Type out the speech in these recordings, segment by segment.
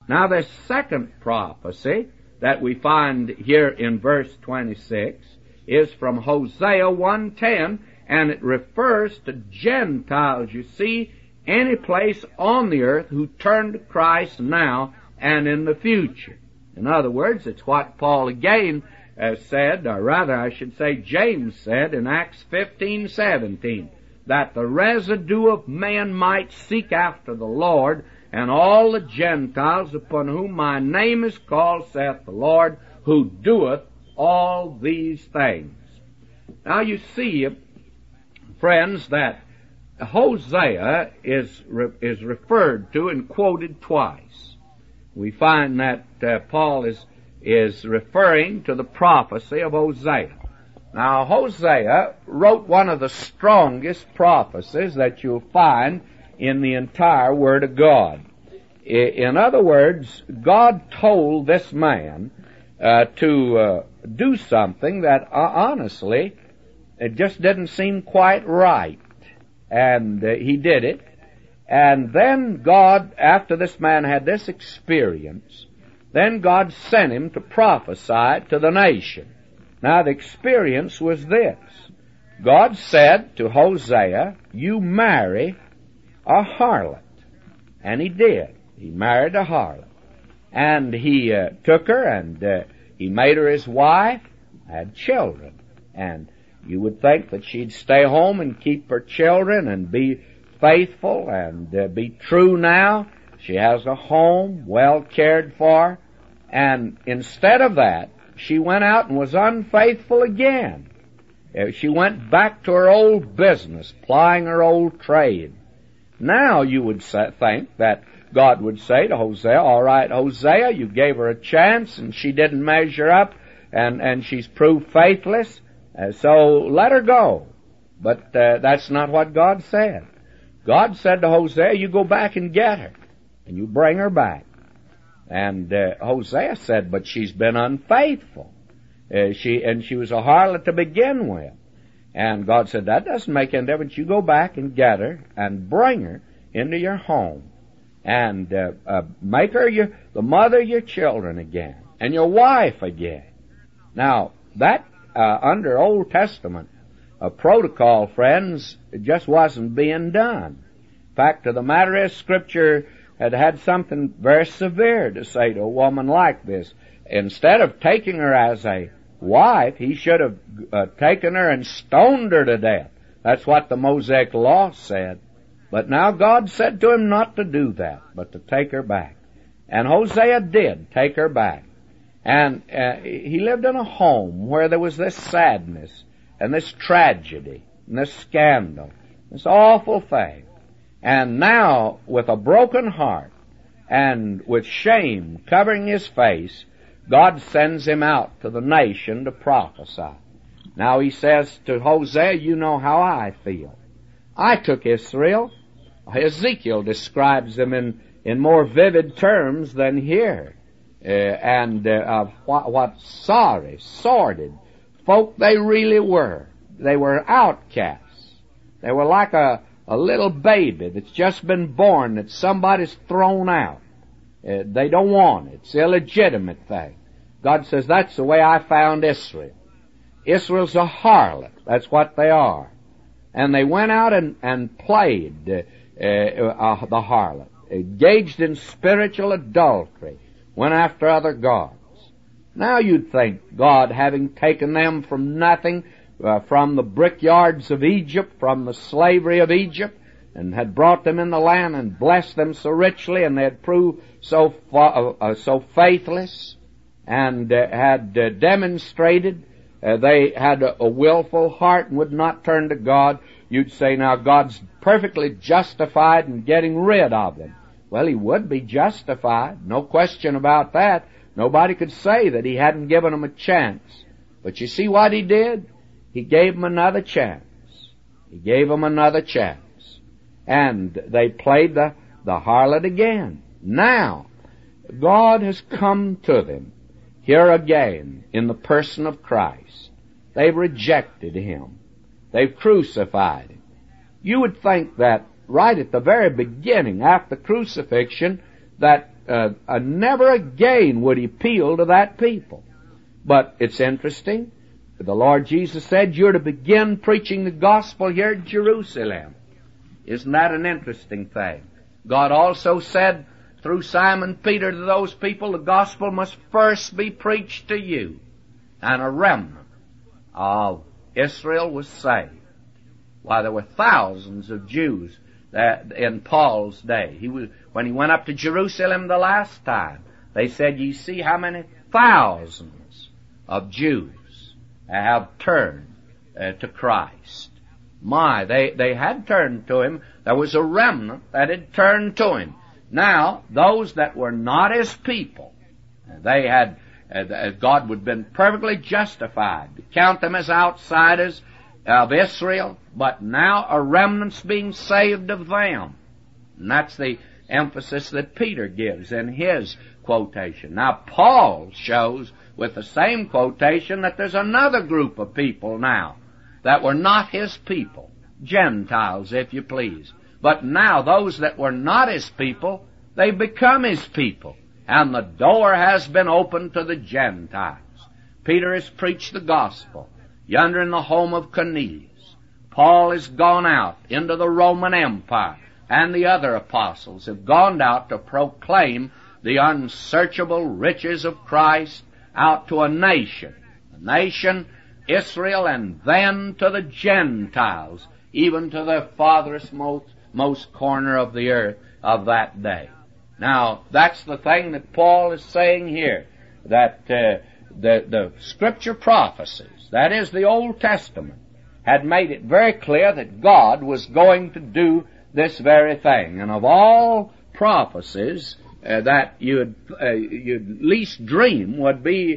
Now, the second prophecy that we find here in verse 26 is from Hosea 1:10, and it refers to Gentiles, you see, any place on the earth who turn to Christ now and in the future. In other words, it's what Paul again said, or rather I should say James said in Acts 15:17, that the residue of men might seek after the Lord, and all the Gentiles upon whom my name is called, saith the Lord, who doeth all these things. Now you see, friends, that Hosea is referred to and quoted twice. We find that Paul is referring to the prophecy of Hosea. Now, Hosea wrote one of the strongest prophecies that you'll find in the entire Word of God. In other words, God told this man to do something that honestly it just didn't seem quite right. And he did it. And then God, after this man had this experience, then God sent him to prophesy to the nation. Now the experience was this. God said to Hosea, you marry a harlot. And he did. He married a harlot. And he took her and he made her his wife, had children. And you would think that she'd stay home and keep her children and be faithful and be true now. She has a home, well cared for. And instead of that, she went out and was unfaithful again. She went back to her old business, plying her old trade. Now you would think that God would say to Hosea, all right, Hosea, you gave her a chance and she didn't measure up and she's proved faithless, so let her go. But that's not what God said. God said to Hosea, you go back and get her, and you bring her back. And Hosea said, but she's been unfaithful. She was a harlot to begin with. And God said, that doesn't make any difference. You go back and get her and bring her into your home and make her the mother of your children again and your wife again. Now, that under Old Testament protocol, friends, it just wasn't being done. In fact, of the matter is, Scripture had something very severe to say to a woman like this. Instead of taking her as a wife, he should have taken her and stoned her to death. That's what the Mosaic law said. But now God said to him not to do that, but to take her back. And Hosea did take her back. And he lived in a home where there was this sadness and this tragedy and this scandal, this awful thing. And now, with a broken heart and with shame covering his face, God sends him out to the nation to prophesy. Now he says to Hosea, you know how I feel. I took Israel. Ezekiel describes them in more vivid terms than here. What sorry, sordid folk they really were. They were outcasts. They were like a little baby that's just been born that somebody's thrown out. They don't want it. It's an illegitimate thing. God says, that's the way I found Israel. Israel's a harlot. That's what they are. And they went out and played the harlot, engaged in spiritual adultery, went after other gods. Now you'd think God, having taken them from nothing, from the brickyards of Egypt, from the slavery of Egypt, and had brought them in the land and blessed them so richly, and they had proved so faithless, and had demonstrated they had a willful heart and would not turn to God, you'd say, now God's perfectly justified in getting rid of them. Well, he would be justified, no question about that. Nobody could say that he hadn't given them a chance. But you see what he did? He gave them another chance. He gave them another chance. And they played the harlot again. Now, God has come to them here again in the person of Christ. They've rejected him. They've crucified him. You would think that right at the very beginning, after crucifixion, that never again would he appeal to that people. But it's interesting. The Lord Jesus said, you're to begin preaching the gospel here at Jerusalem. Isn't that an interesting thing? God also said through Simon Peter to those people, the gospel must first be preached to you. And a remnant of Israel was saved. Why, there were thousands of Jews that in Paul's day. When he went up to Jerusalem the last time, they said, ye see how many thousands of Jews have turned to Christ. They had turned to him. There was a remnant that had turned to him. Now, those that were not his people, they had, God would have been perfectly justified to count them as outsiders of Israel, but now a remnant's being saved of them. And that's the emphasis that Peter gives in his quotation. Now, Paul shows with the same quotation that there's another group of people now that were not his people, Gentiles, if you please. But now those that were not his people, they become his people, and the door has been opened to the Gentiles. Peter has preached the gospel yonder in the home of Cornelius. Paul has gone out into the Roman Empire, and the other apostles have gone out to proclaim the unsearchable riches of Christ out to a nation, Israel, and then to the Gentiles, even to the farthest most corner of the earth of that day. Now, that's the thing that Paul is saying here, that the Scripture prophecies, that is the Old Testament, had made it very clear that God was going to do this very thing. And of all prophecies that you'd least dream would be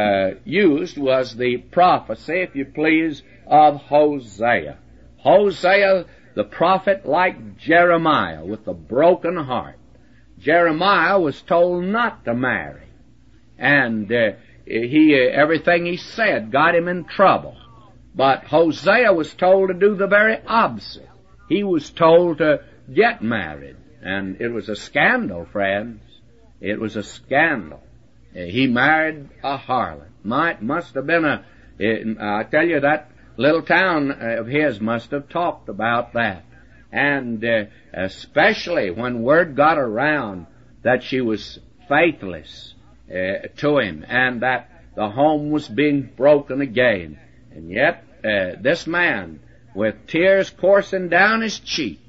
used was the prophecy, if you please, of Hosea. Hosea, the prophet, like Jeremiah, with a broken heart. Jeremiah was told not to marry, and everything he said got him in trouble. But Hosea was told to do the very opposite. He was told to get married, and it was a scandal, friends. It was a scandal. He married a harlot. Must have been I tell you, that little town of his must have talked about that. And especially when word got around that she was faithless to him, and that the home was being broken again. And yet, this man, with tears coursing down his cheek,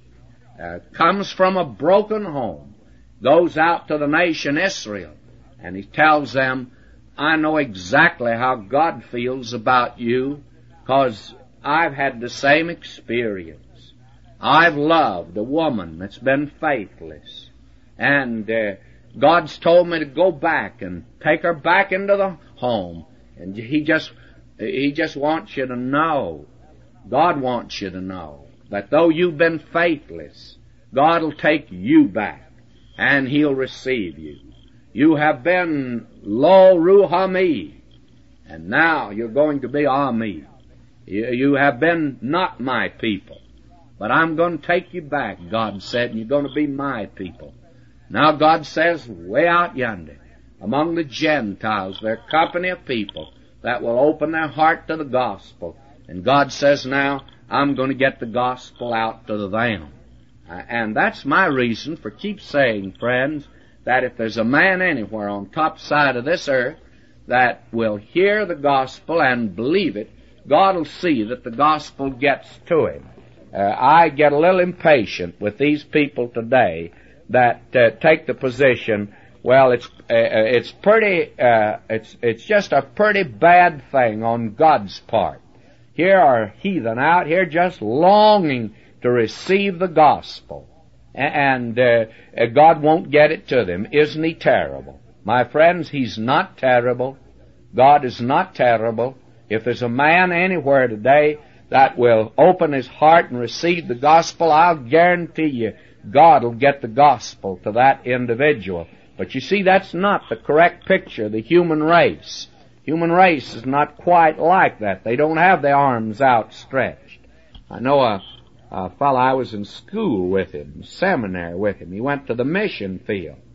comes from a broken home, goes out to the nation Israel, and he tells them, I know exactly how God feels about you, because I've had the same experience. I've loved a woman that's been faithless, and God's told me to go back and take her back into the home. And He just wants you to know, God wants you to know, that though you've been faithless, God will take you back, and He'll receive you. You have been lo ruhami, and now you're going to be ami. You have been not my people, but I'm going to take you back, God said, and you're going to be my people. Now God says, way out yonder, among the Gentiles, there are company of people that will open their heart to the gospel. And God says now, I'm going to get the gospel out to them. And that's my reason for keep saying, friends, that if there's a man anywhere on top side of this earth that will hear the gospel and believe it, God will see that the gospel gets to him. I get a little impatient with these people today that take the position, well, it's just a pretty bad thing on God's part. Here are heathen out here just longing to receive the gospel, and God won't get it to them. Isn't He terrible? My friends, He's not terrible. God is not terrible. If there's a man anywhere today that will open his heart and receive the gospel, I'll guarantee you God will get the gospel to that individual. But you see, that's not the correct picture of the human race. Human race is not quite like that. They don't have their arms outstretched. I know a fellow I was in school with him, seminary with him. He went to the mission field.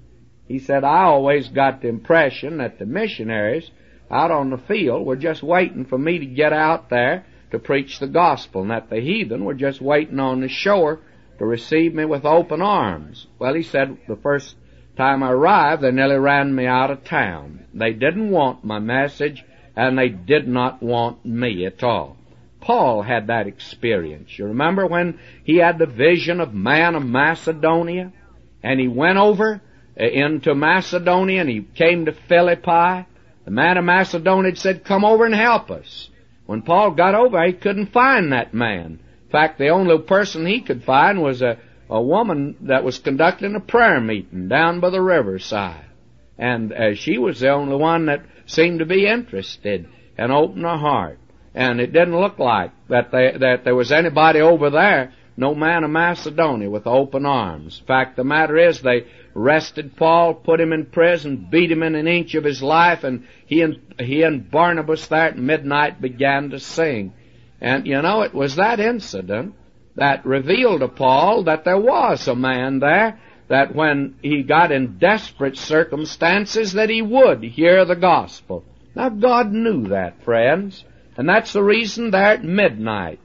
He said, I always got the impression that the missionaries out on the field were just waiting for me to get out there to preach the gospel, and that the heathen were just waiting on the shore to receive me with open arms. Well, he said, the first time I arrived, they nearly ran me out of town. They didn't want my message, and they did not want me at all. Paul had that experience. You remember when he had the vision of man of Macedonia, and he went over into Macedonia, and he came to Philippi. The man of Macedonia said, come over and help us. When Paul got over, he couldn't find that man. In fact, the only person he could find was a woman that was conducting a prayer meeting down by the riverside. And she was the only one that seemed to be interested and open her heart. And it didn't look like that there was anybody over there, no man of Macedonia, with open arms. In fact, the matter is, they arrested Paul, put him in prison, beat him in an inch of his life, and he and Barnabas there at midnight began to sing. And, you know, it was that incident that revealed to Paul that there was a man there that when he got in desperate circumstances that he would hear the gospel. Now, God knew that, friends, and that's the reason there at midnight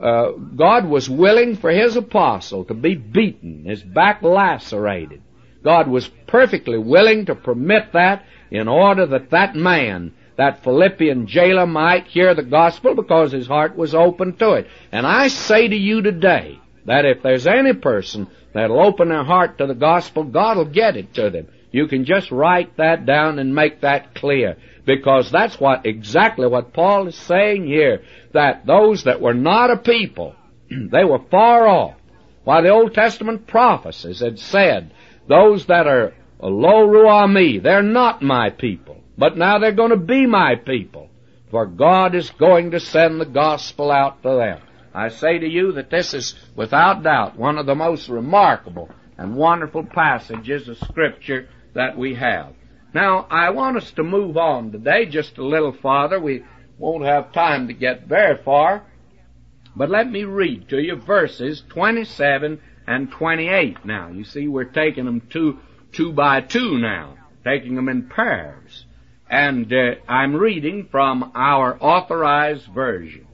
God was willing for His apostle to be beaten, his back lacerated. God was perfectly willing to permit that in order that that man, that Philippian jailer, might hear the gospel because his heart was open to it. And I say to you today that if there's any person that'll open their heart to the gospel, God will get it to them. You can just write that down and make that clear, because that's exactly what Paul is saying here, that those that were not a people, they were far off. While the Old Testament prophecies had said, those that are lo ruah me, they're not my people, but now they're going to be my people, for God is going to send the gospel out to them. I say to you that this is, without doubt, one of the most remarkable and wonderful passages of Scripture that we have. Now, I want us to move on today just a little farther. We won't have time to get very far, but let me read to you verses 27 and 28 now. You see, we're taking them two by two now, taking them in pairs. And I'm reading from our Authorized Version.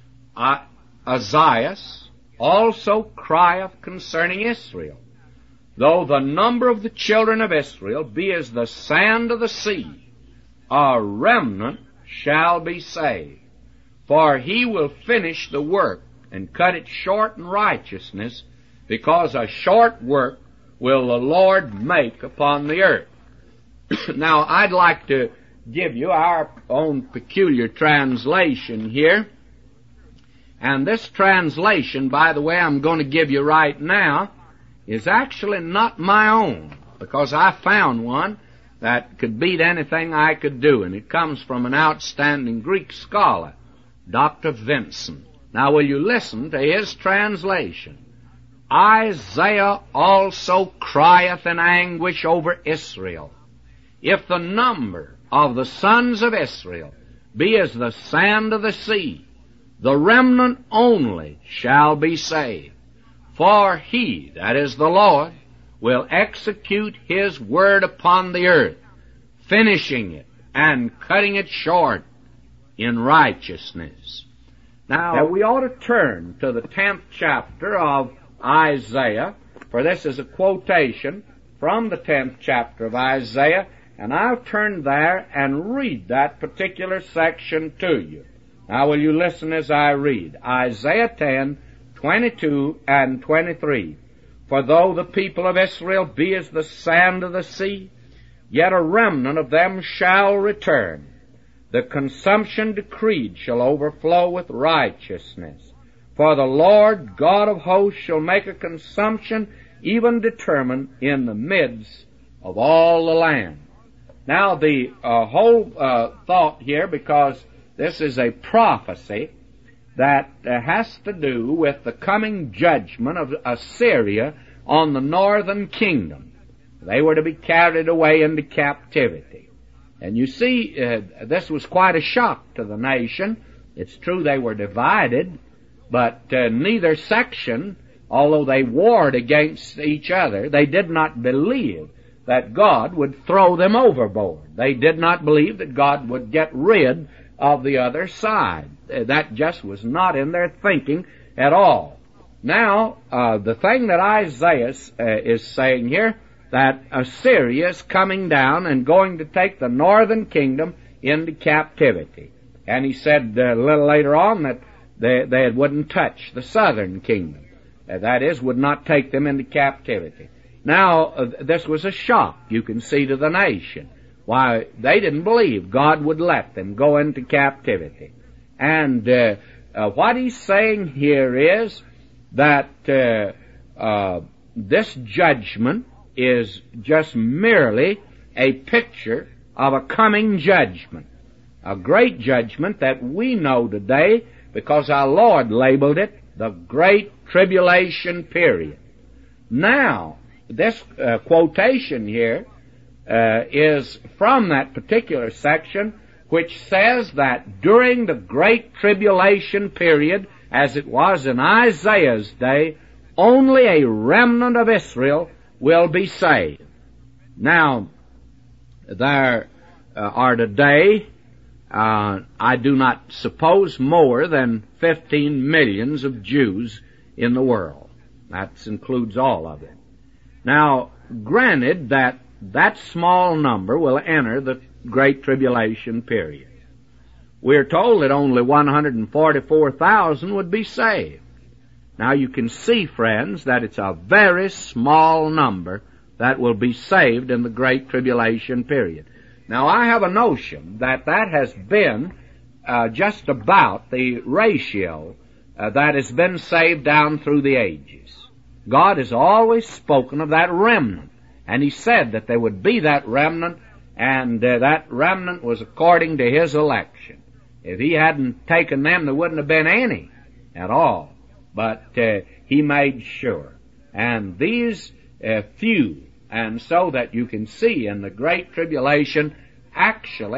Isaiah also crieth concerning Israel, though the number of the children of Israel be as the sand of the sea, a remnant shall be saved. For he will finish the work and cut it short in righteousness, because a short work will the Lord make upon the earth. Now, I'd like to give you our own peculiar translation here. And this translation, by the way, I'm going to give you right now, is actually not my own, because I found one that could beat anything I could do, and it comes from an outstanding Greek scholar, Dr. Vincent. Now, will you listen to his translation? Isaiah also crieth in anguish over Israel. If the number of the sons of Israel be as the sand of the sea, the remnant only shall be saved. For he, that is the Lord, will execute his word upon the earth, finishing it and cutting it short in righteousness. Now, we ought to turn to the 10th chapter of Isaiah, for this is a quotation from the 10th chapter of Isaiah, and I'll turn there and read that particular section to you. Now, will you listen as I read? Isaiah 10, 22 and 23. For though the people of Israel be as the sand of the sea, yet a remnant of them shall return. The consumption decreed shall overflow with righteousness. For the Lord God of hosts shall make a consumption even determined in the midst of all the land. Now, the whole thought here, because this is a prophecy that has to do with the coming judgment of Assyria on the northern kingdom. They were to be carried away into captivity. And you see, this was quite a shock to the nation. It's true they were divided, but neither section, although they warred against each other, they did not believe that God would throw them overboard. They did not believe that God would get rid of the other side. That just was not in their thinking at all. Now, the thing that Isaiah is saying here, that Assyria is coming down and going to take the northern kingdom into captivity. And he said a little later on that they wouldn't touch the southern kingdom. That is, would not take them into captivity. Now, this was a shock, you can see, to the nation. Why, they didn't believe God would let them go into captivity. And what he's saying here is that this judgment is just merely a picture of a coming judgment, a great judgment that we know today because our Lord labeled it the Great Tribulation Period. Now, this quotation here is from that particular section which says that during the Great Tribulation Period, as it was in Isaiah's day, only a remnant of Israel will be saved. Now, there are today, I do not suppose, more than 15 millions of Jews in the world. That includes all of it. Now, granted that that small number will enter the Great Tribulation Period. We're told that only 144,000 would be saved. Now you can see, friends, that it's a very small number that will be saved in the Great Tribulation Period. Now I have a notion that that has been just about the ratio that has been saved down through the ages. God has always spoken of that remnant, and He said that there would be that remnant, and that remnant was according to His election. If He hadn't taken them, there wouldn't have been any at all. But He made sure. And these few, and so that you can see in the Great Tribulation actually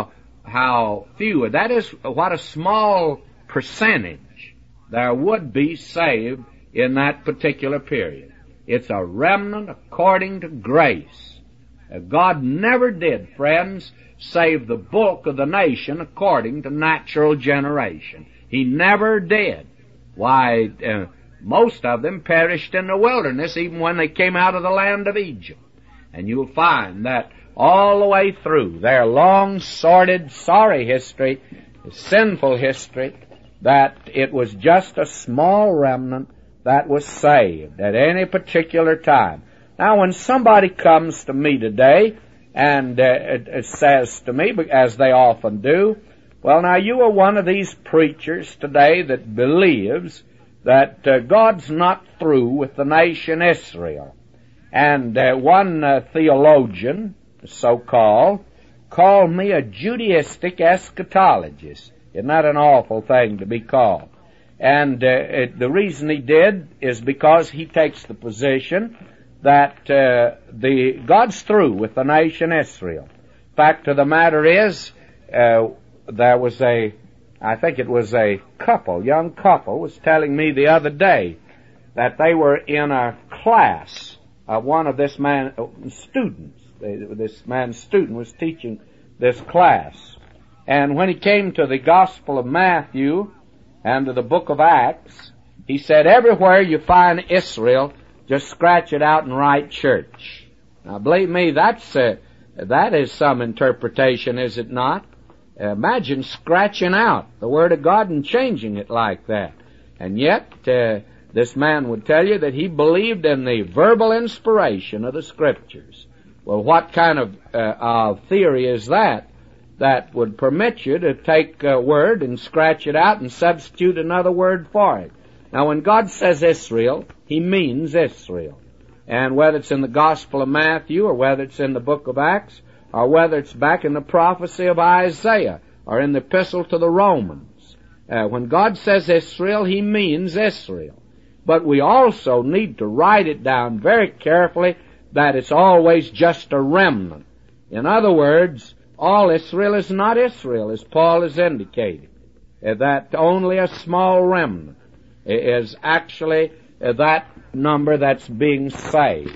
how few, that is what a small percentage there would be saved in that particular period. It's a remnant according to grace. God never did, friends, save the bulk of the nation according to natural generation. He never did. Why, most of them perished in the wilderness even when they came out of the land of Egypt. And you'll find that all the way through their long, sordid, sorry history, sinful history, that it was just a small remnant that was saved at any particular time. Now, when somebody comes to me today and says to me, as they often do, well, now you are one of these preachers today that believes that God's not through with the nation Israel. And one theologian, so-called, called me a Judaistic eschatologist. Isn't that an awful thing to be called? And the reason he did is because he takes the position that God's through with the nation Israel. Fact of the matter is, there was I think it was a young couple was telling me the other day that they were in a class of one of this man's students. This man's student was teaching this class. And when he came to the Gospel of Matthew and to the book of Acts, he said, everywhere you find Israel, just scratch it out and write church. Now, believe me, that is some interpretation, is it not? Imagine scratching out the Word of God and changing it like that. And yet, this man would tell you that he believed in the verbal inspiration of the Scriptures. Well, what kind of theory is that would permit you to take a word and scratch it out and substitute another word for it? Now, when God says Israel, He means Israel. And whether it's in the Gospel of Matthew or whether it's in the book of Acts or whether it's back in the prophecy of Isaiah or in the epistle to the Romans, when God says Israel, He means Israel. But we also need to write it down very carefully that it's always just a remnant. In other words, all Israel is not Israel, as Paul has indicated. That only a small remnant is actually that number that's being saved.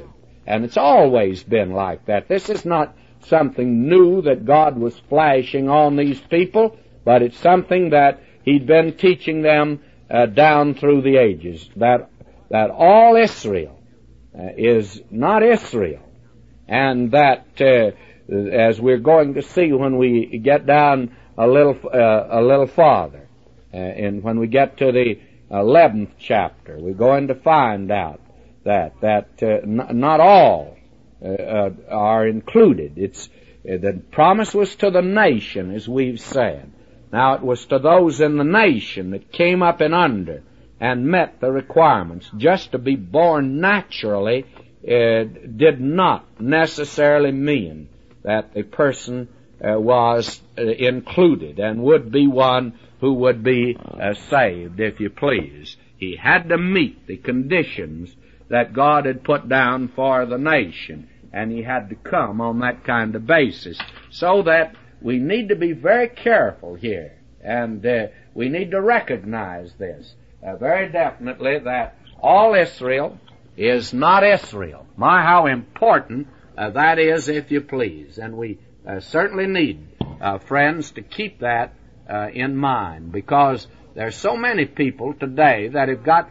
And it's always been like that. This is not something new that God was flashing on these people, but it's something that He'd been teaching them down through the ages, that all Israel is not Israel, and that as we're going to see when we get down a little farther, and when we get to the 11th chapter, we're going to find out that not all are included. The promise was to the nation, as we've said. Now it was to those in the nation that came up and under and met the requirements. Just to be born naturally did not necessarily mean that the person was included and would be one who would be saved, if you please. He had to meet the conditions that God had put down for the nation, and he had to come on that kind of basis. So that we need to be very careful here, and we need to recognize this very definitely, that all Israel is not Israel. My, how important that is, if you please. And we certainly need, friends, to keep that in mind, because there's so many people today that have got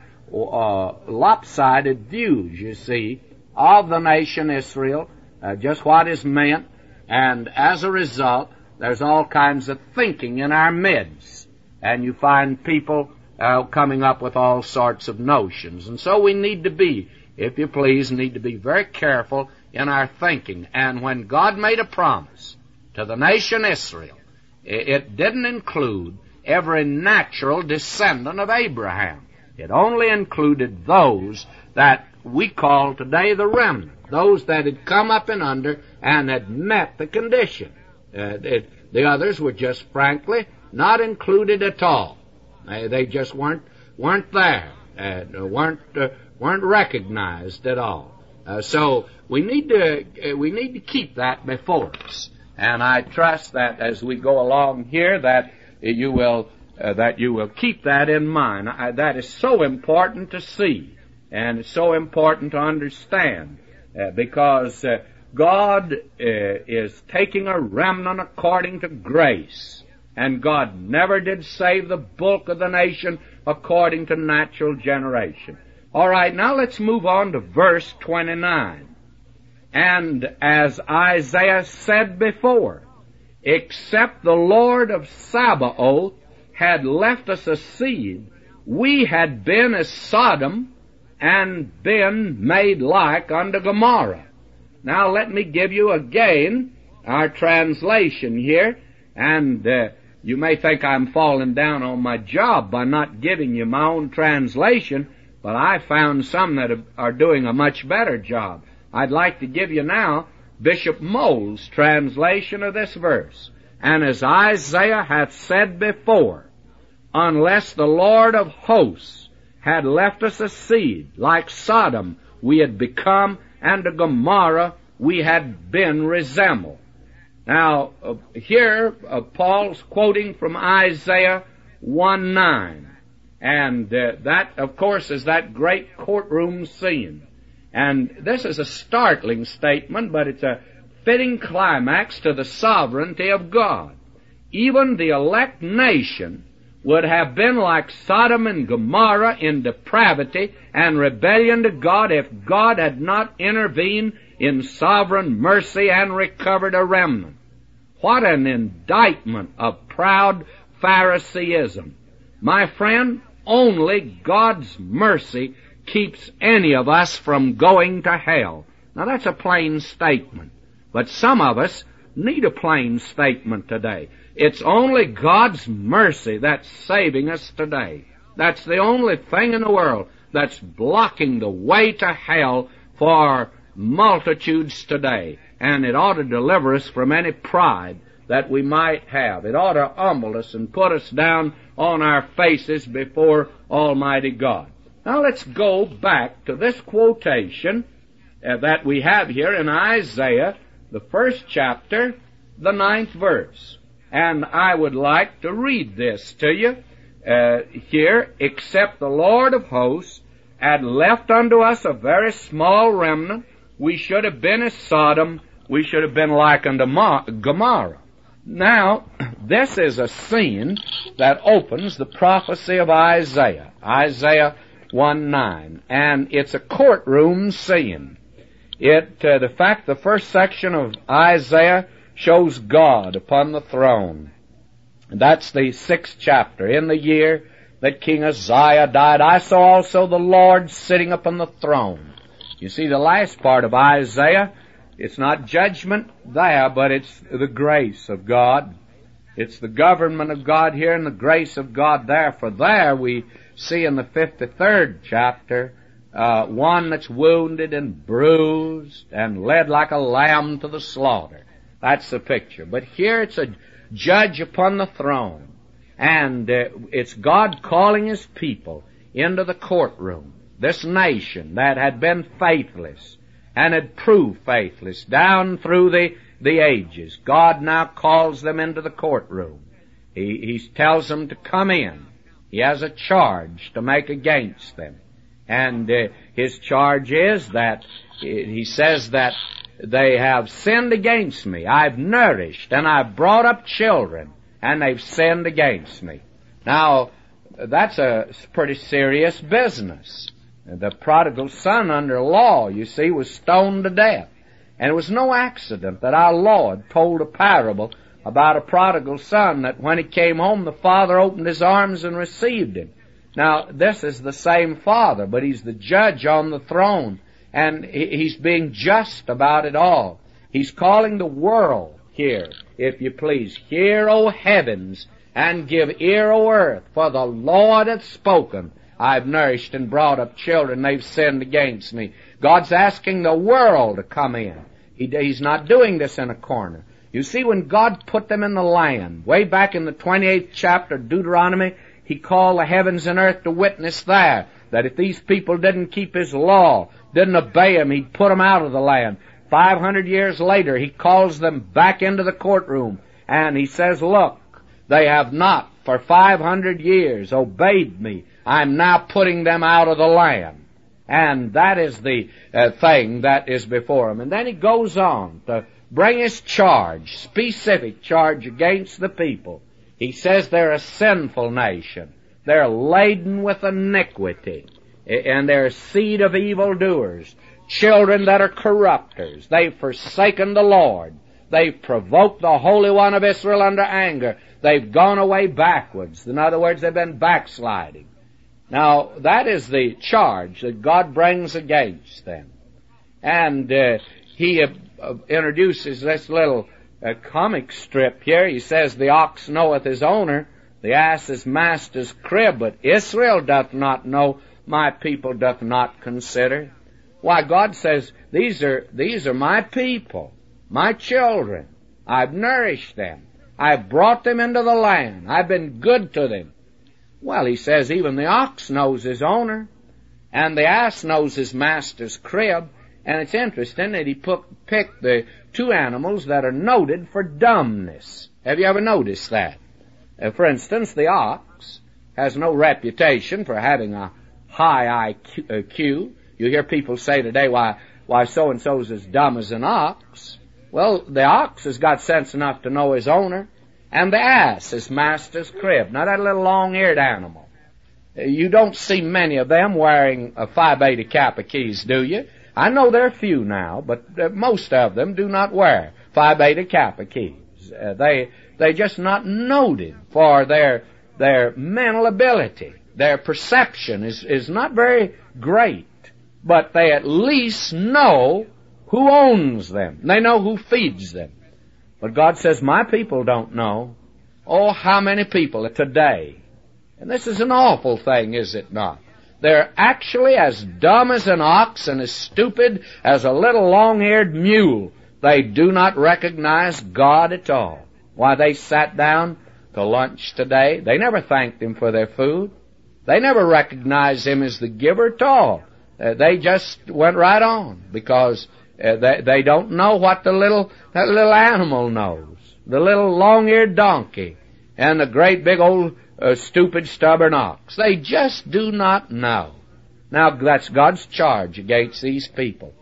lopsided views, you see, of the nation Israel, just what is meant, and as a result, there's all kinds of thinking in our midst, and you find people coming up with all sorts of notions. And so we need to be, if you please, very careful in our thinking. And when God made a promise to the nation Israel, it didn't include every natural descendant of Abraham. It only included those that we call today the remnant, those that had come up and under and had met the condition. The others were just frankly not included at all. They just weren't there, weren't recognized at all. So we need to keep that before us. And I trust that as we go along here, that you will keep that in mind. That is so important to see, and it's so important to understand, because God is taking a remnant according to grace, and God never did save the bulk of the nation according to natural generation. All right, now let's move on to verse 29. And as Isaiah said before, except the Lord of Sabaoth had left us a seed, we had been as Sodom and been made like unto Gomorrah. Now let me give you again our translation here, and you may think I'm falling down on my job by not giving you my own translation, but I found some that are doing a much better job. I'd like to give you now Bishop Moll's translation of this verse. And as Isaiah hath said before, unless the Lord of hosts had left us a seed, like Sodom we had become, and to Gomorrah we had been resembled. Now, here Paul's quoting from Isaiah 1:9. And that, of course, is that great courtroom scene. And this is a startling statement, but it's a fitting climax to the sovereignty of God. Even the elect nation would have been like Sodom and Gomorrah in depravity and rebellion to God if God had not intervened in sovereign mercy and recovered a remnant. What an indictment of proud Phariseeism. My friend, only God's mercy keeps any of us from going to hell. Now that's a plain statement, but some of us need a plain statement today. It's only God's mercy that's saving us today. That's the only thing in the world that's blocking the way to hell for multitudes today. And it ought to deliver us from any pride that we might have. It ought to humble us and put us down on our faces before Almighty God. Now let's go back to this quotation that we have here in Isaiah, the 1st chapter, the 9th verse. And I would like to read this to you here. Except the Lord of hosts had left unto us a very small remnant, We should have been as Sodom. We should have been like unto Gomorrah. Now, this is a scene that opens the prophecy of Isaiah, Isaiah 1:9, and it's a courtroom scene. The first section of Isaiah shows God upon the throne. And that's the 6th chapter. In the year that King Uzziah died, I saw also the Lord sitting upon the throne. You see, the last part of Isaiah, it's not judgment there, but it's the grace of God. It's the government of God here and the grace of God there. For there we see in the 53rd chapter, one that's wounded and bruised and led like a lamb to the slaughter. That's the picture. But here it's a judge upon the throne. And it's God calling His people into the courtroom. This nation that had been faithless and had proved faithless down through the ages. God now calls them into the courtroom. He tells them to come in. He has a charge to make against them. And His charge is that, He says that they have sinned against me. I've nourished and I've brought up children, and they've sinned against me. Now, that's a pretty serious business. The prodigal son under law, you see, was stoned to death. And it was no accident that our Lord told a parable about a prodigal son, that when he came home, the father opened his arms and received him. Now, this is the same father, but he's the judge on the throne, and he's being just about it all. He's calling the world here, if you please. Hear, O heavens, and give ear, O earth, for the Lord hath spoken. I've nourished and brought up children. They've sinned against me. God's asking the world to come in. He's not doing this in a corner. You see, when God put them in the land, way back in the 28th chapter of Deuteronomy, He called the heavens and earth to witness there that if these people didn't keep His law, didn't obey Him, He'd put them out of the land. 500 years later, He calls them back into the courtroom, and He says, look, they have not for 500 years obeyed me. I'm now putting them out of the land. And that is the thing that is before Him. And then He goes on to bring His charge, specific charge against the people. He says they're a sinful nation. They're laden with iniquity, and they're a seed of evildoers, children that are corrupters. They've forsaken the Lord. They've provoked the Holy One of Israel under anger. They've gone away backwards. In other words, they've been backsliding. Now, that is the charge that God brings against them. And He introduces this little comic strip here. He says, the ox knoweth his owner, the ass his master's crib, but Israel doth not know, my people doth not consider. Why, God says, these are my people, my children. I've nourished them. I've brought them into the land. I've been good to them. Well, He says even the ox knows his owner, and the ass knows his master's crib. And it's interesting that He picked the two animals that are noted for dumbness. Have you ever noticed that? For instance, the ox has no reputation for having a high IQ. You hear people say today, why so-and-so's as dumb as an ox. Well, the ox has got sense enough to know his owner, and the ass his master's crib. Now, that little long-eared animal, you don't see many of them wearing a Phi Beta Kappa keys, do you? I know there are few now, but most of them do not wear Phi Beta Kappa keys. They're just not noted for their mental ability. Their perception is not very great, but they at least know who owns them. They know who feeds them. But God says, my people don't know. Oh, how many people today, and this is an awful thing, is it not? They're actually as dumb as an ox and as stupid as a little long-haired mule. They do not recognize God at all. Why, they sat down to lunch today. They never thanked Him for their food. They never recognized Him as the giver at all. They just went right on because they don't know what that little animal knows. The little long-eared donkey and the great big old stupid stubborn ox. They just do not know. Now, that's God's charge against these people.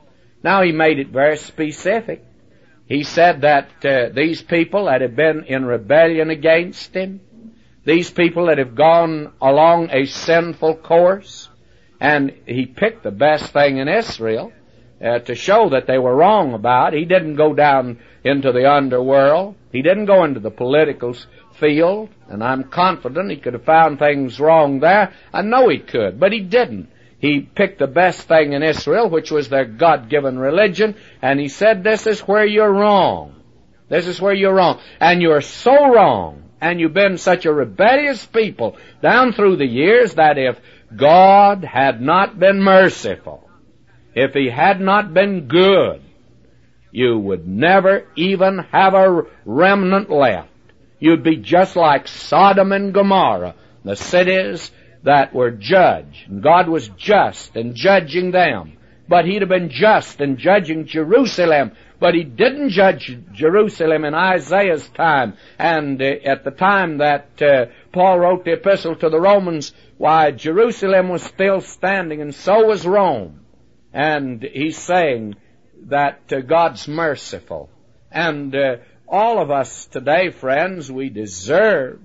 Now, he made it very specific. He said that these people that have been in rebellion against him, these people that have gone along a sinful course, and he picked the best thing in Israel to show that they were wrong about. He didn't go down into the underworld. He didn't go into the political field, and I'm confident he could have found things wrong there. I know he could, but he didn't. He picked the best thing in Israel, which was their God-given religion, and he said, this is where you're wrong. This is where you're wrong. And you're so wrong, and you've been such a rebellious people down through the years that if God had not been merciful, if He had not been good, you would never even have a remnant left. You'd be just like Sodom and Gomorrah, the cities that were judged. And God was just in judging them. But He'd have been just in judging Jerusalem. But He didn't judge Jerusalem in Isaiah's time. And at the time that Paul wrote the epistle to the Romans, why, Jerusalem was still standing, and so was Rome. And he's saying that God's merciful. And all of us today, friends, we deserve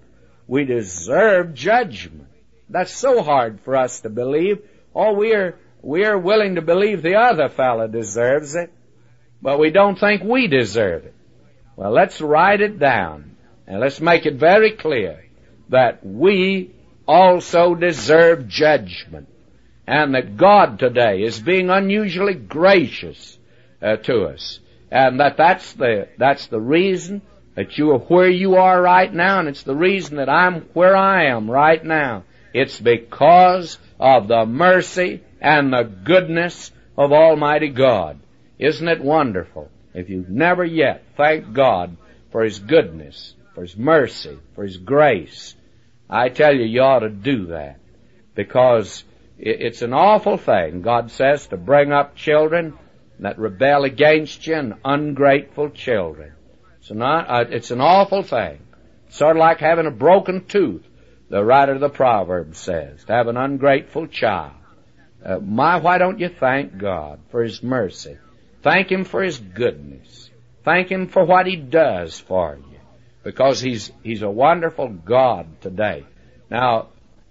judgment. That's so hard for us to believe. Oh, we are willing to believe the other fellow deserves it, but we don't think we deserve it. Well, let's write it down, and let's make it very clear that we also deserve judgment, and that God today is being unusually gracious to us, and that's the reason that you are where you are right now, and it's the reason that I'm where I am right now. It's because of the mercy and the goodness of Almighty God. Isn't it wonderful? If you've never yet thanked God for His goodness, for His mercy, for His grace, I tell you, you ought to do that. Because it's an awful thing, God says, to bring up children that rebel against you, and ungrateful children. It's an awful thing. It's sort of like having a broken tooth, the writer of the Proverbs says, to have an ungrateful child. Why don't you thank God for His mercy? Thank Him for His goodness. Thank Him for what He does for you. Because He's a wonderful God today. Now,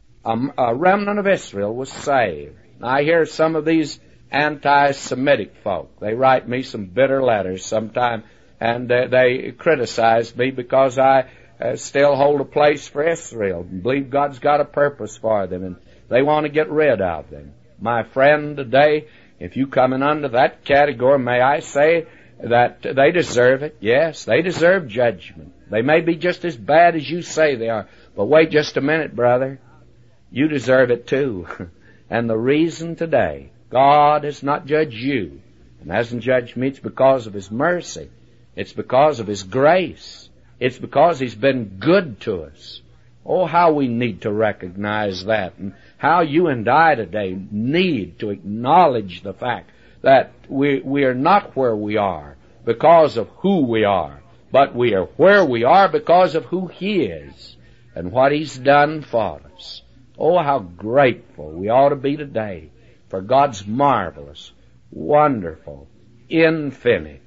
a remnant of Israel was saved. Now, I hear some of these anti-Semitic folk. They write me some bitter letters sometime, and they criticize me because I still hold a place for Israel and believe God's got a purpose for them, and they want to get rid of them. My friend, today, if you come in under that category, may I say that they deserve it. Yes, they deserve judgment. They may be just as bad as you say they are, but wait just a minute, brother. You deserve it too. And the reason today God has not judged you and hasn't judged me, it's because of His mercy. It's because of His grace. It's because He's been good to us. Oh, how we need to recognize that, and how you and I today need to acknowledge the fact that we are not where we are because of who we are, but we are where we are because of who He is and what He's done for us. Oh, how grateful we ought to be today for God's marvelous, wonderful, infinite,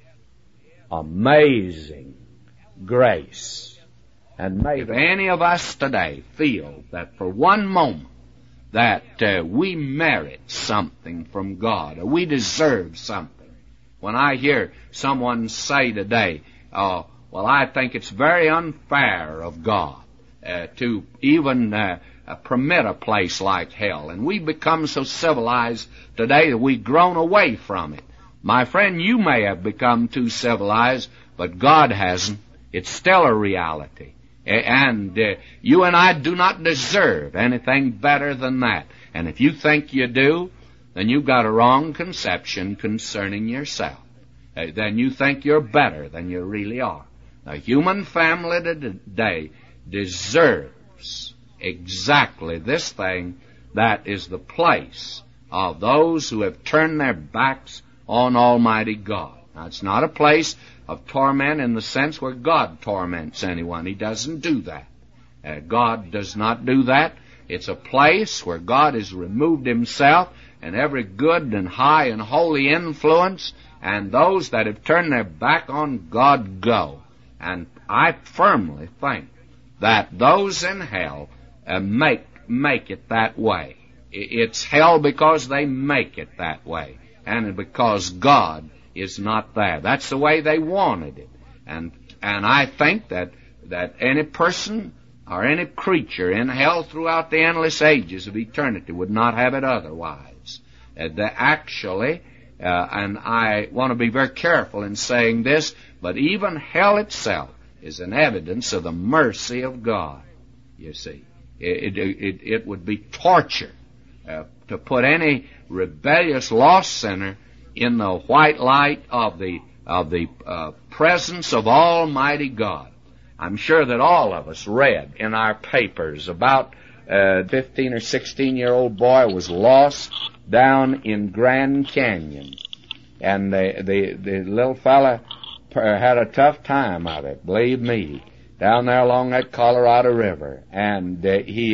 amazing grace. And may if any of us today feel that for one moment that we merit something from God, or we deserve something. When I hear someone say today, well, I think it's very unfair of God to even permit a place like hell, and we become so civilized today that we've grown away from it. My friend, you may have become too civilized, but God hasn't. It's still a reality. And you and I do not deserve anything better than that. And if you think you do, then you've got a wrong conception concerning yourself. Then you think you're better than you really are. The human family today deserves exactly this thing, that is the place of those who have turned their backs on Almighty God. Now, it's not a place of torment in the sense where God torments anyone. He doesn't do that. God does not do that. It's a place where God has removed Himself and every good and high and holy influence, and those that have turned their back on God go. And I firmly think that those in hell make it that way. It's hell because they make it that way, and because God is not there. That's the way they wanted it. And I think that any person or any creature in hell throughout the endless ages of eternity would not have it otherwise. Actually, and I want to be very careful in saying this, but even hell itself is an evidence of the mercy of God. You see, it would be torture to put any rebellious lost sinner in the white light of the presence of Almighty God. I'm sure that all of us read in our papers about a 15 or 16-year-old boy was lost down in Grand Canyon, and the little fella had a tough time of it, believe me, down there along that Colorado River. And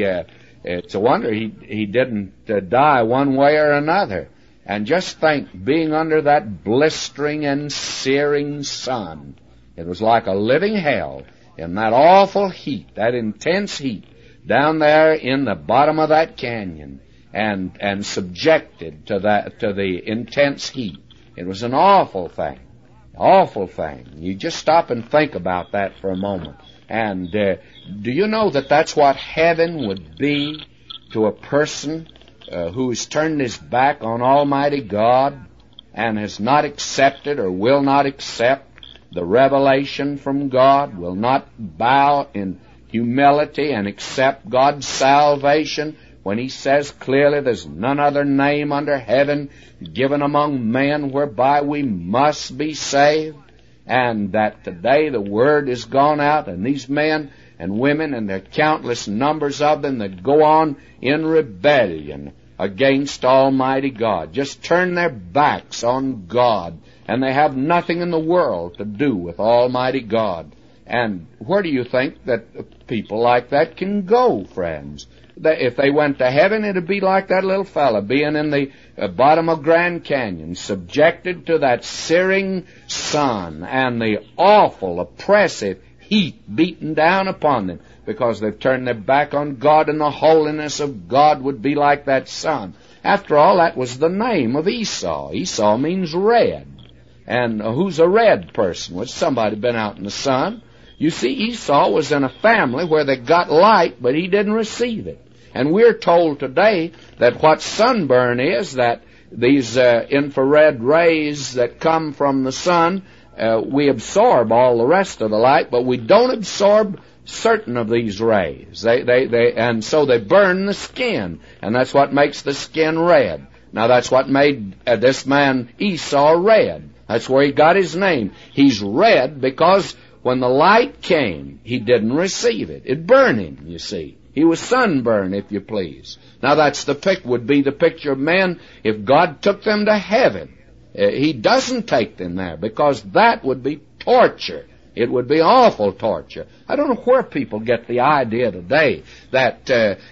it's a wonder he didn't die one way or another. And just think, being under that blistering and searing sun, it was like a living hell in that awful heat, that intense heat, down there in the bottom of that canyon, and subjected to the intense heat. It was an awful thing. Awful thing. You just stop and think about that for a moment. And do you know that that's what heaven would be to a person who has turned his back on Almighty God and has not accepted or will not accept the revelation from God, will not bow in humility and accept God's salvation when He says clearly there's none other name under heaven given among men whereby we must be saved, and that today the word is gone out, and these men and women and their countless numbers of them that go on in rebellion against Almighty God, just turn their backs on God, and they have nothing in the world to do with Almighty God. And where do you think that people like that can go, friends? If they went to heaven, it'd be like that little fella being in the bottom of Grand Canyon, subjected to that searing sun and the awful, oppressive heat beaten down upon them because they've turned their back on God, and the holiness of God would be like that sun. After all, that was the name of Esau. Esau means red. And who's a red person? Well, somebody been out in the sun. You see, Esau was in a family where they got light, but he didn't receive it. And we're told today that what sunburn is, that these infrared rays that come from the sun, we absorb all the rest of the light, but we don't absorb certain of these rays. And so they burn the skin, and that's what makes the skin red. Now that's what made this man Esau red. That's where he got his name. He's red because when the light came, he didn't receive it. It burned him, you see. He was sunburned, if you please. Now would be the picture of men if God took them to heaven. He doesn't take them there because that would be torture. It would be awful torture. I don't know where people get the idea today that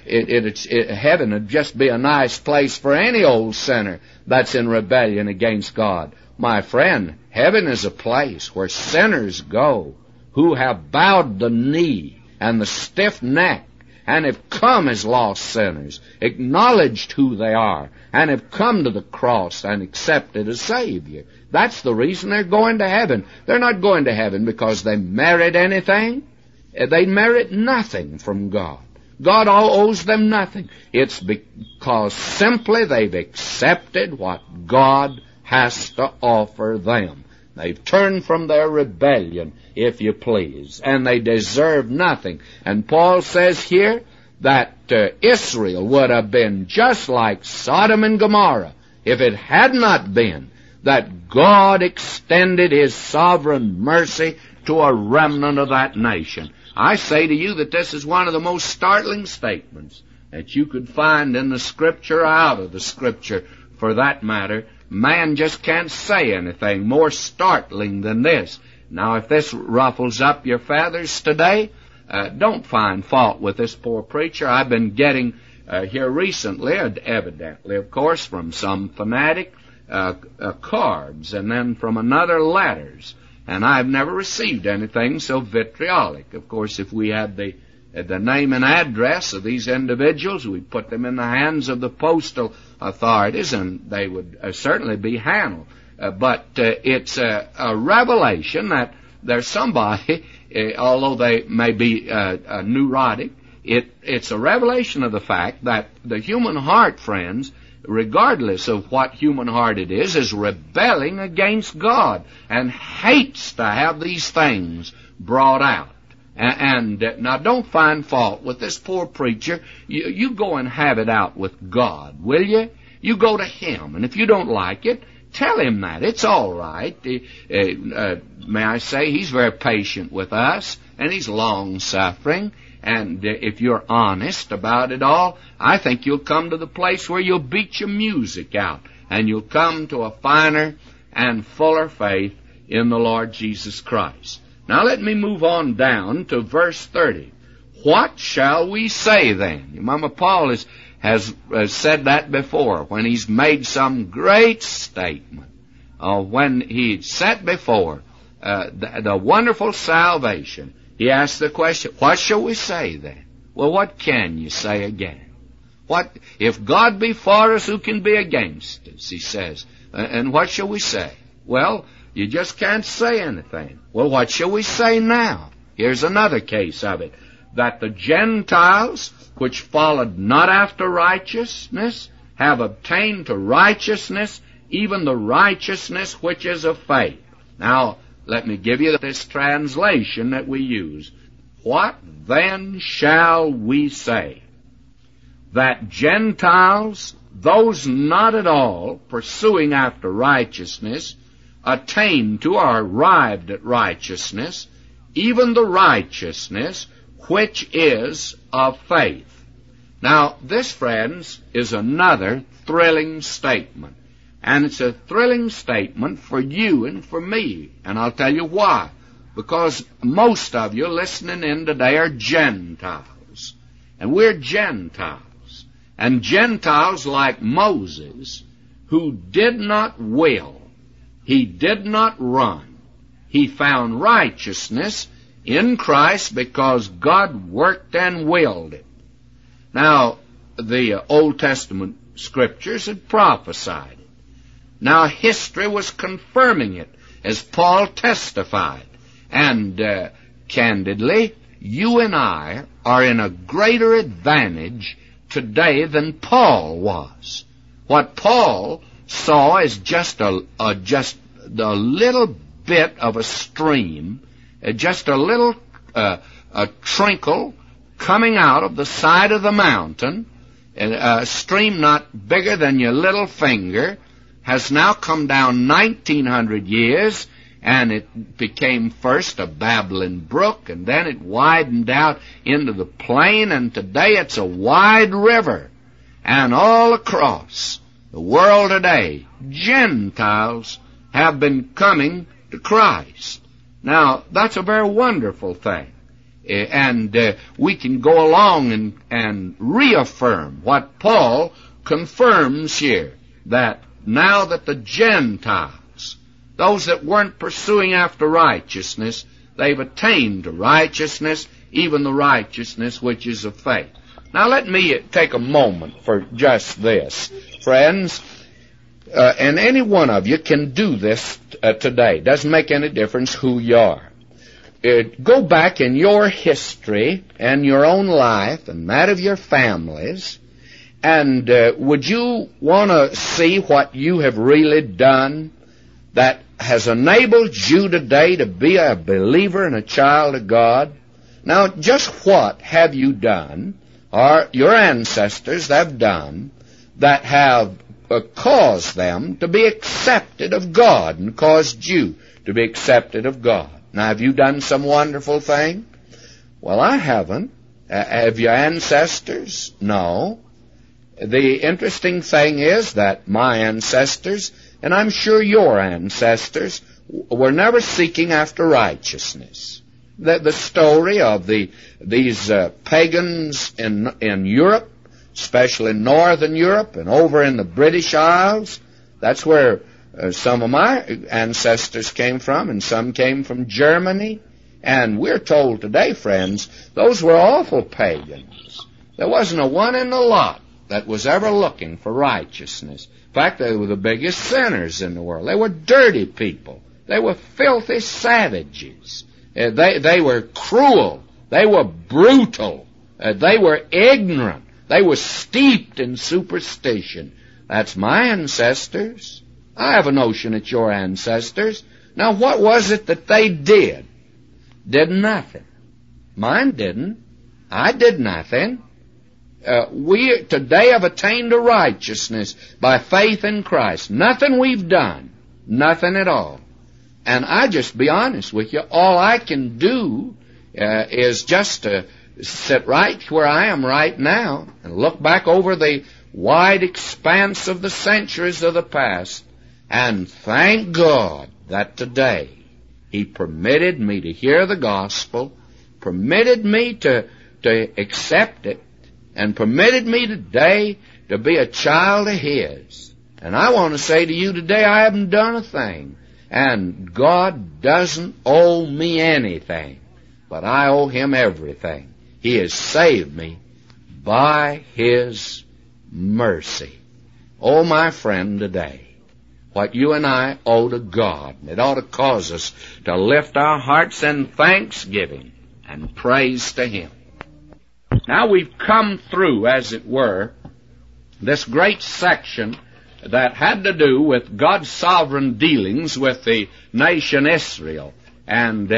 heaven would just be a nice place for any old sinner that's in rebellion against God. My friend, heaven is a place where sinners go who have bowed the knee and the stiff neck and have come as lost sinners, acknowledged who they are, and have come to the cross and accepted a Savior. That's the reason they're going to heaven. They're not going to heaven because they merit anything. They merit nothing from God. God owes them nothing. It's because simply they've accepted what God has to offer them. They've turned from their rebellion, if you please, and they deserve nothing. And Paul says here that Israel would have been just like Sodom and Gomorrah if it had not been that God extended His sovereign mercy to a remnant of that nation. I say to you that this is one of the most startling statements that you could find in the Scripture or out of the Scripture, for that matter. Man just can't say anything more startling than this. Now, if this ruffles up your feathers today, don't find fault with this poor preacher. I've been getting here recently, evidently, of course, from some fanatic, cards, and then from another letters. And I've never received anything so vitriolic. Of course, if we had the name and address of these individuals, we'd put them in the hands of the postal authorities, and they would certainly be handled. But it's a revelation that there's somebody, although they may be neurotic, it's a revelation of the fact that the human heart, friends, regardless of what human heart it is rebelling against God and hates to have these things brought out. And now don't find fault with this poor preacher. You go and have it out with God, will you? You go to Him, and if you don't like it, tell Him that. It's all right. May I say, He's very patient with us, and He's long-suffering. And if you're honest about it all, I think you'll come to the place where you'll beat your music out, and you'll come to a finer and fuller faith in the Lord Jesus Christ. Now let me move on down to verse 30. What shall we say then? Remember, Paul has said that before when he's made some great statement. When he set before the wonderful salvation, he asked the question, what shall we say then? Well, what can you say again? What if God be for us, who can be against us, he says. And what shall we say? Well, you just can't say anything. Well, what shall we say now? Here's another case of it. That the Gentiles, which followed not after righteousness, have obtained to righteousness, even the righteousness which is of faith. Now, let me give you this translation that we use. What then shall we say? That Gentiles, those not at all pursuing after righteousness, attain to or arrived at righteousness, even the righteousness which is of faith. Now, this, friends, is another thrilling statement. And it's a thrilling statement for you and for me. And I'll tell you why. Because most of you listening in today are Gentiles. And we're Gentiles. And Gentiles like Moses, who did not will, he did not run. He found righteousness in Christ because God worked and willed it. Now, the Old Testament scriptures had prophesied it. Now, history was confirming it, as Paul testified. And candidly, you and I are in a greater advantage today than Paul was. What Paul saw is just a little bit of a stream, just a little a trickle coming out of the side of the mountain, a stream not bigger than your little finger, has now come down 1900 years, and it became first a babbling brook, and then it widened out into the plain, and today it's a wide river. And all across the world today, Gentiles have been coming to Christ. Now, that's a very wonderful thing. And we can go along and reaffirm what Paul confirms here, that now that the Gentiles, those that weren't pursuing after righteousness, they've attained to righteousness, even the righteousness which is of faith. Now let me take a moment for just this. Friends, and any one of you can do this today. Doesn't make any difference who you are. Go back in your history and your own life and that of your families, and would you want to see what you have really done that has enabled you today to be a believer and a child of God? Now, just what have you done, or your ancestors have done, that have caused them to be accepted of God and caused you to be accepted of God? Now, have you done some wonderful thing? Well, I haven't. Have your ancestors? No. The interesting thing is that my ancestors, and I'm sure your ancestors, were never seeking after righteousness. The story of these pagans in Europe especially in northern Europe and over in the British Isles. That's where some of my ancestors came from, and some came from Germany. And we're told today, friends, those were awful pagans. There wasn't a one in the lot that was ever looking for righteousness. In fact, they were the biggest sinners in the world. They were dirty people. They were filthy savages. They were cruel. They were brutal. They were ignorant. They were steeped in superstition. That's my ancestors. I have a notion it's your ancestors. Now, what was it that they did? Did nothing. Mine didn't. I did nothing. We today have attained to righteousness by faith in Christ. Nothing we've done. Nothing at all. And I just be honest with you, all I can do is just to sit right where I am right now and look back over the wide expanse of the centuries of the past and thank God that today He permitted me to hear the gospel, permitted me to accept it, and permitted me today to be a child of His. And I want to say to you today, I haven't done a thing. And God doesn't owe me anything, but I owe Him everything. He has saved me by His mercy. Oh, my friend, today, what you and I owe to God, it ought to cause us to lift our hearts in thanksgiving and praise to Him. Now we've come through, as it were, this great section that had to do with God's sovereign dealings with the nation Israel. And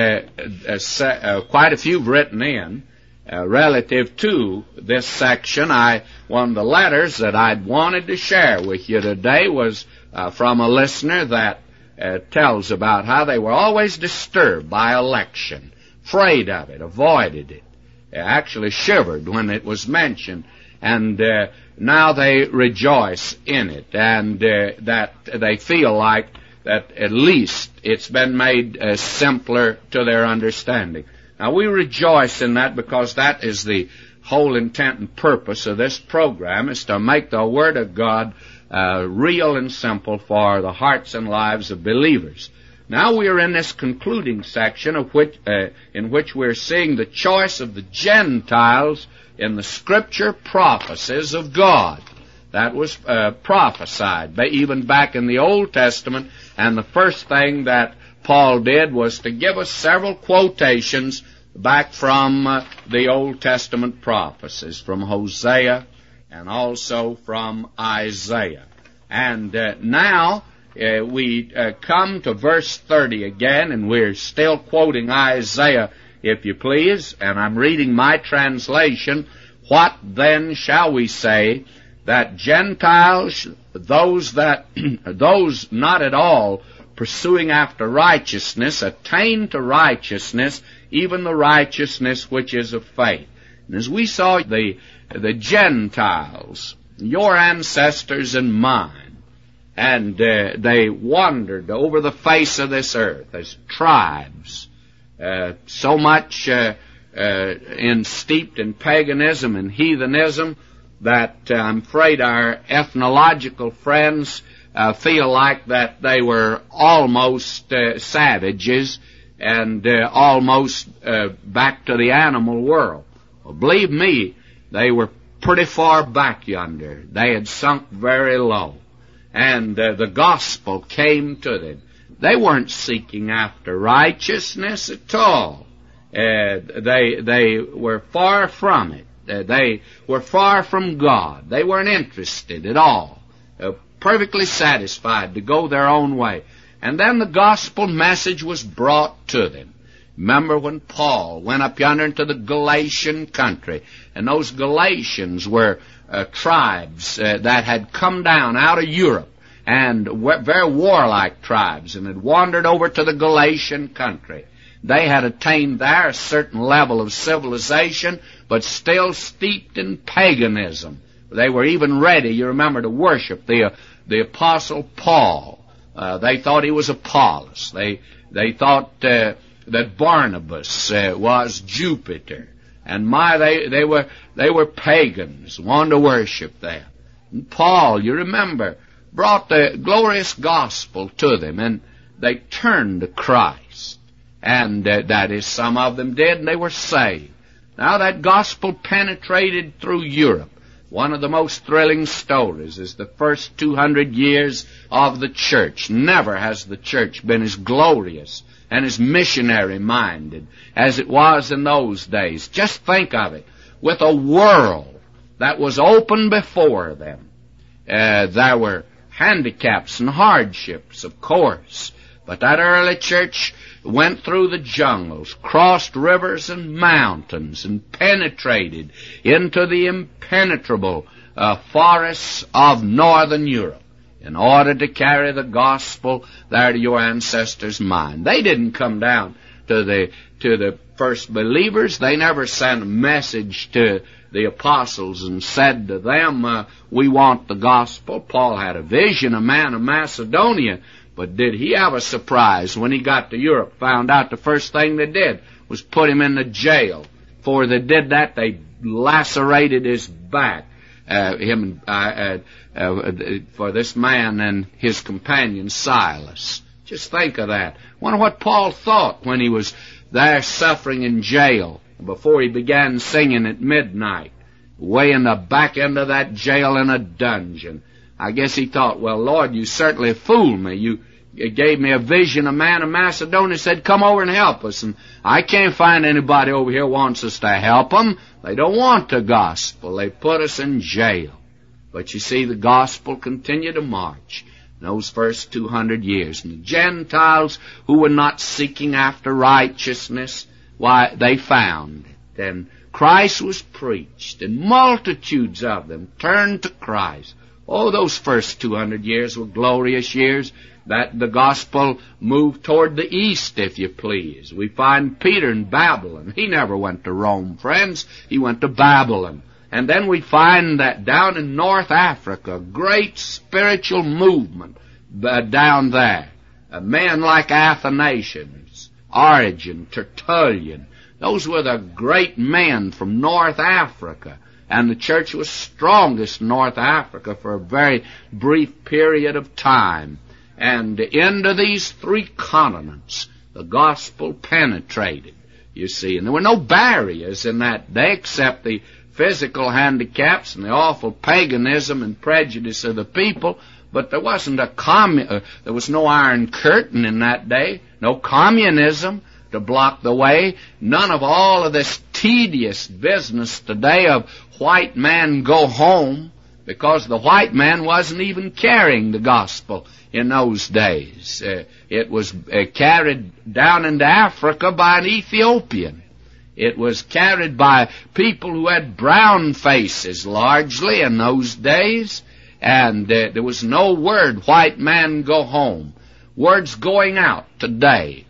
quite a few have written in relative to this section. One of the letters that I'd wanted to share with you today was from a listener that tells about how they were always disturbed by election, afraid of it, avoided it, actually shivered when it was mentioned, and now they rejoice in it, and that they feel like that at least it's been made simpler to their understanding. Now we rejoice in that because that is the whole intent and purpose of this program, is to make the Word of God real and simple for the hearts and lives of believers. Now we are in this concluding section of in which we're seeing the choice of the Gentiles in the Scripture prophecies of God. That was prophesied even back in the Old Testament, and the first thing that Paul did was to give us several quotations back from the Old Testament prophecies, from Hosea and also from Isaiah. And now we come to verse 30 again, and we're still quoting Isaiah, if you please, and I'm reading my translation. What then shall we say? That Gentiles, those not at all pursuing after righteousness, attain to righteousness, even the righteousness which is of faith. And as we saw the Gentiles, your ancestors and mine, and they wandered over the face of this earth as tribes, so much steeped in paganism and heathenism that I'm afraid our ethnological friends feel like that they were almost savages and almost back to the animal world. Well, believe me, they were pretty far back yonder. They had sunk very low. And the gospel came to them. They weren't seeking after righteousness at all. They were far from it. They were far from God. They weren't interested at all. Perfectly satisfied to go their own way. And then the gospel message was brought to them. Remember when Paul went up yonder into the Galatian country, and those Galatians were tribes that had come down out of Europe, and very warlike tribes, and had wandered over to the Galatian country. They had attained there a certain level of civilization, but still steeped in paganism. They were even ready, you remember, to worship the Apostle Paul. They thought he was Apollos. They thought that Barnabas was Jupiter. And they were pagans, wanted to worship them. And Paul, you remember, brought the glorious gospel to them, and they turned to Christ. And that is, some of them did, and they were saved. Now that gospel penetrated through Europe. One of the most thrilling stories is the first 200 years of the church. Never has the church been as glorious and as missionary-minded as it was in those days. Just think of it. With a world that was open before them. There were handicaps and hardships, of course. But that early church went through the jungles, crossed rivers and mountains, and penetrated into the impenetrable forests of northern Europe in order to carry the gospel there to your ancestors' mind. They didn't come down to the first believers. They never sent a message to the apostles and said to them, we want the gospel. Paul had a vision, a man of Macedonia. But did he have a surprise when he got to Europe, found out the first thing they did was put him in the jail? Before they did that, they lacerated his back, for this man and his companion Silas. Just think of that. Wonder what Paul thought when he was there suffering in jail before he began singing at midnight, way in the back end of that jail in a dungeon. I guess he thought, well, Lord, you certainly fooled me. You gave me a vision. A man of Macedonia said, come over and help us. And I can't find anybody over here who wants us to help them. They don't want the gospel. They put us in jail. But you see, the gospel continued to march in those first 200 years. And the Gentiles who were not seeking after righteousness, why, they found it. And Christ was preached, and multitudes of them turned to Christ. Oh, those first 200 years were glorious years. That the gospel moved toward the east, if you please. We find Peter in Babylon. He never went to Rome, friends. He went to Babylon. And then we find that down in North Africa, a great spiritual movement down there. Men like Athanasius, Origen, Tertullian. Those were the great men from North Africa. And the church was strongest in North Africa for a very brief period of time. And into these three continents, the gospel penetrated, you see. And there were no barriers in that day except the physical handicaps and the awful paganism and prejudice of the people. But there wasn't there was no Iron Curtain in that day, no communism to block the way, none of all of this tedious business today of white man go home, because the white man wasn't even carrying the gospel in those days. It was carried down into Africa by an Ethiopian. It was carried by people who had brown faces largely in those days, and there was no word, white man go home. Words going out today.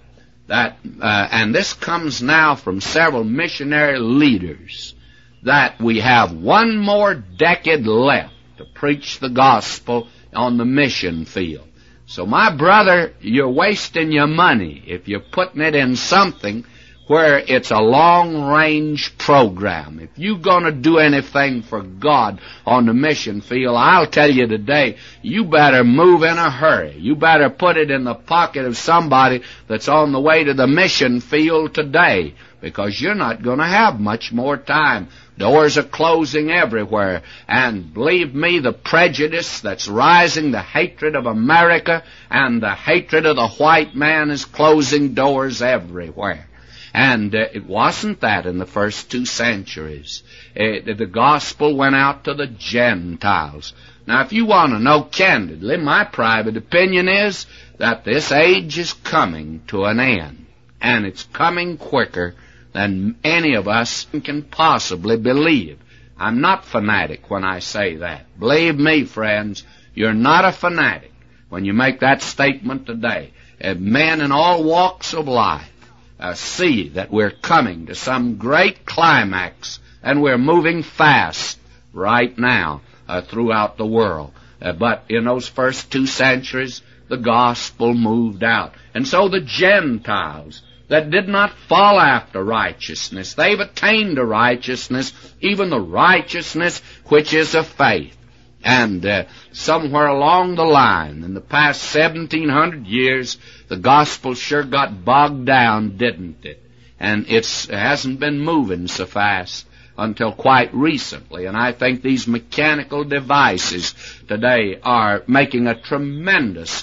And this comes now from several missionary leaders, that we have one more decade left to preach the gospel on the mission field. So my brother, you're wasting your money if you're putting it in something where it's a long-range program. If you're going to do anything for God on the mission field, I'll tell you today, you better move in a hurry. You better put it in the pocket of somebody that's on the way to the mission field today, because you're not going to have much more time. Doors are closing everywhere, and believe me, the prejudice that's rising, the hatred of America and the hatred of the white man is closing doors everywhere. And it wasn't that in the first 2 centuries. The gospel went out to the Gentiles. Now, if you want to know candidly, my private opinion is that this age is coming to an end, and it's coming quicker than any of us can possibly believe. I'm not fanatic when I say that. Believe me, friends, you're not a fanatic when you make that statement today. Men in all walks of life see that we're coming to some great climax, and we're moving fast right now throughout the world. But in those first 2 centuries, the gospel moved out. And so the Gentiles that did not fall after righteousness. They've attained to righteousness, even the righteousness which is of faith. And somewhere along the line, in the past 1,700 years, the gospel sure got bogged down, didn't it? And it hasn't been moving so fast until quite recently. And I think these mechanical devices today are making a tremendous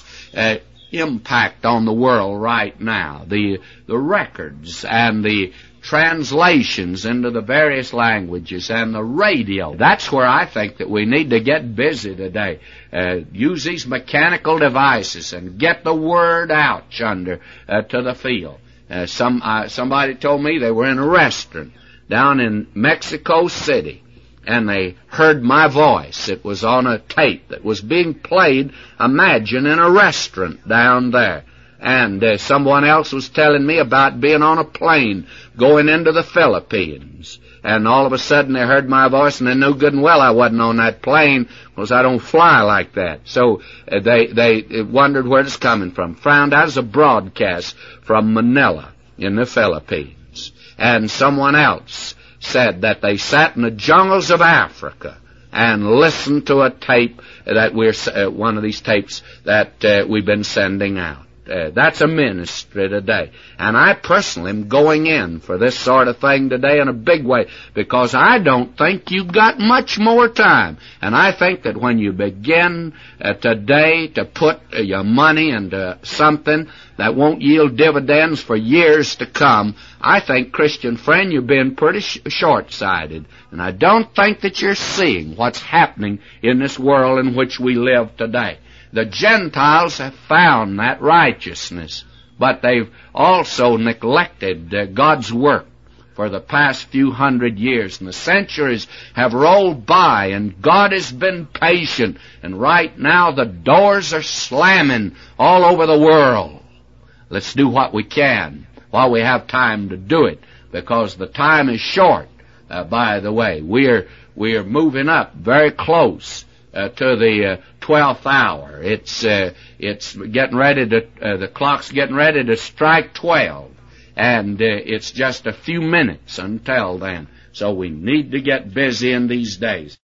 impact on the world right now. The records and the translations into the various languages and the radio. That's where I think that we need to get busy today. Use these mechanical devices and get the word out to the field. Somebody told me they were in a restaurant down in Mexico City, and they heard my voice. It was on a tape that was being played, imagine, in a restaurant down there. And someone else was telling me about being on a plane going into the Philippines. And all of a sudden they heard my voice, and they knew good and well I wasn't on that plane, because I don't fly like that. So they wondered where it's coming from. Found out it was a broadcast from Manila in the Philippines. And someone else said that they sat in the jungles of Africa and listened to a tape that one of these tapes that we've been sending out. That's a ministry today. And I personally am going in for this sort of thing today in a big way, because I don't think you've got much more time. And I think that when you begin today to put your money into something that won't yield dividends for years to come, I think, Christian friend, you've been pretty short-sighted. And I don't think that you're seeing what's happening in this world in which we live today. The Gentiles have found that righteousness, but they've also neglected God's work for the past few hundred years. And the centuries have rolled by, and God has been patient. And right now the doors are slamming all over the world. Let's do what we can while we have time to do it, because the time is short. By the way, we're moving up very close to the 12th hour. It's getting ready to, the clock's getting ready to strike 12, and it's just a few minutes until then. So we need to get busy in these days.